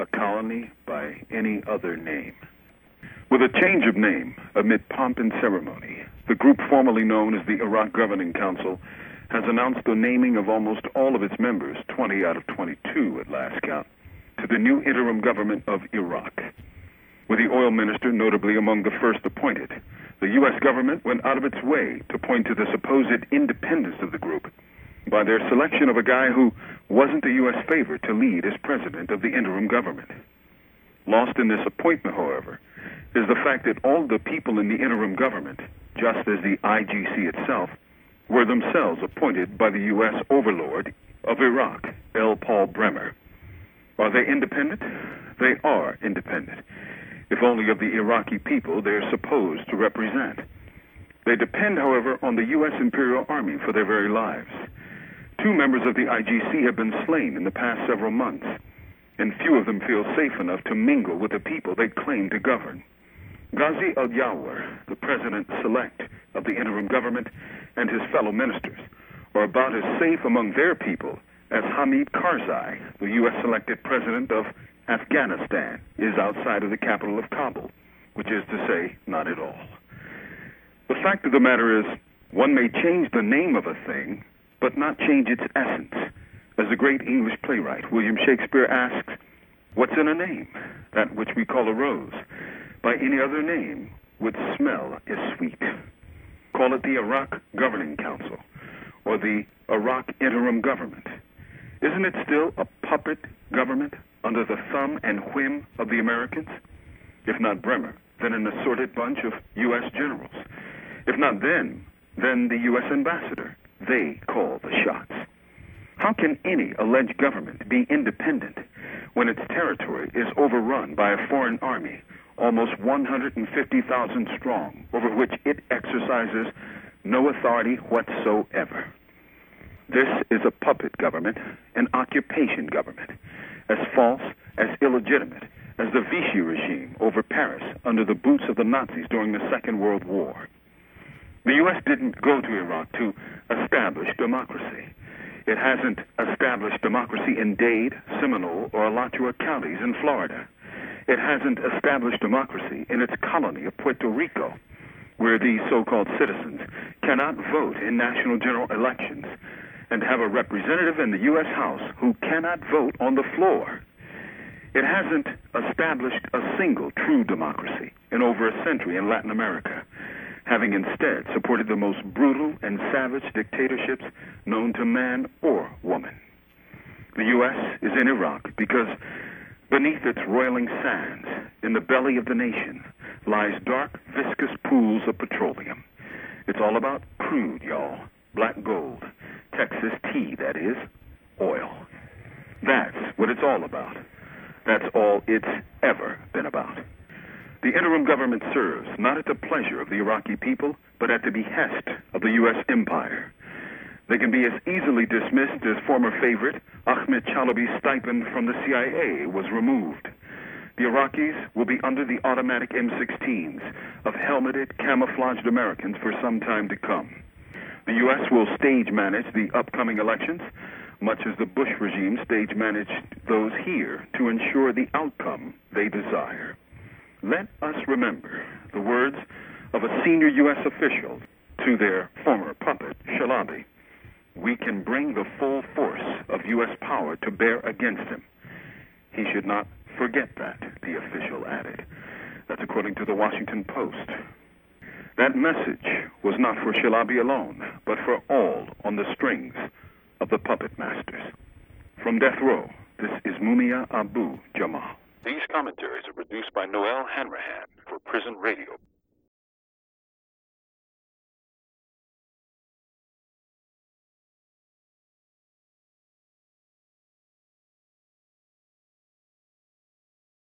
a colony by any other name. With a change of name, amid pomp and ceremony, the group formerly known as the Iraq Governing Council has announced the naming of almost all of its members, 20 out of 22 at last count, to the new interim government of Iraq. With the oil minister notably among the first appointed, the U.S. government went out of its way to point to the supposed independence of the group by their selection of a guy who wasn't a U.S. favorite to lead as president of the interim government. Lost in this appointment, however, is the fact that all the people in the interim government, just as the IGC itself, were themselves appointed by the U.S. overlord of Iraq, L. Paul Bremer. Are they independent? They are independent, if only of the Iraqi people they are supposed to represent. They depend, however, on the U.S. Imperial Army for their very lives. 2 members of the IGC have been slain in the past several months, and few of them feel safe enough to mingle with the people they claim to govern. Ghazi al-Yawar, the president-select of the interim government, and his fellow ministers are about as safe among their people as Hamid Karzai, the U.S.-selected president of Afghanistan, is outside of the capital of Kabul, which is to say, not at all. The fact of the matter is, one may change the name of a thing, but not change its essence. As the great English playwright William Shakespeare asks, what's in a name? That which we call a rose, by any other name, would smell as sweet. Call it the Iraq Governing Council, or the Iraq Interim Government. Isn't it still a puppet government under the thumb and whim of the Americans? If not Bremer, then an assorted bunch of U.S. generals. If not them, then the U.S. ambassador. They call the shots. How can any alleged government be independent when its territory is overrun by a foreign army, almost 150,000 strong, over which it exercises no authority whatsoever? This is a puppet government, an occupation government, as false, as illegitimate as the Vichy regime over Paris under the boots of the Nazis during the Second World War. The U.S. didn't go to Iraq to establish democracy. It hasn't established democracy in Dade, Seminole, or Alachua counties in Florida. It hasn't established democracy in its colony of Puerto Rico, where these so-called citizens cannot vote in national general elections and have a representative in the U.S. House who cannot vote on the floor. It hasn't established a single true democracy in over a century in Latin America, having instead supported the most brutal and savage dictatorships known to man or woman. The U.S. is in Iraq because beneath its roiling sands, in the belly of the nation, lies dark, viscous pools of petroleum. It's all about crude, y'all. Black gold. Texas tea, that is. Oil. That's what it's all about. That's all it's ever been about. The interim government serves not at the pleasure of the Iraqi people, but at the behest of the U.S. empire. They can be as easily dismissed as former favorite Ahmed Chalabi's stipend from the CIA was removed. The Iraqis will be under the automatic M16s of helmeted, camouflaged Americans for some time to come. The U.S. will stage manage the upcoming elections, much as the Bush regime stage managed those here to ensure the outcome they desire. Let us remember the words of a senior U.S. official to their former puppet, Chalabi. We can bring the full force of U.S. power to bear against him. He should not forget that, the official added. That's according to the Washington Post. That message was not for Chalabi alone, but for all on the strings of the puppet masters. From Death Row, this is Mumia Abu Jamal. These commentaries are produced by Noel Hanrahan for Prison Radio.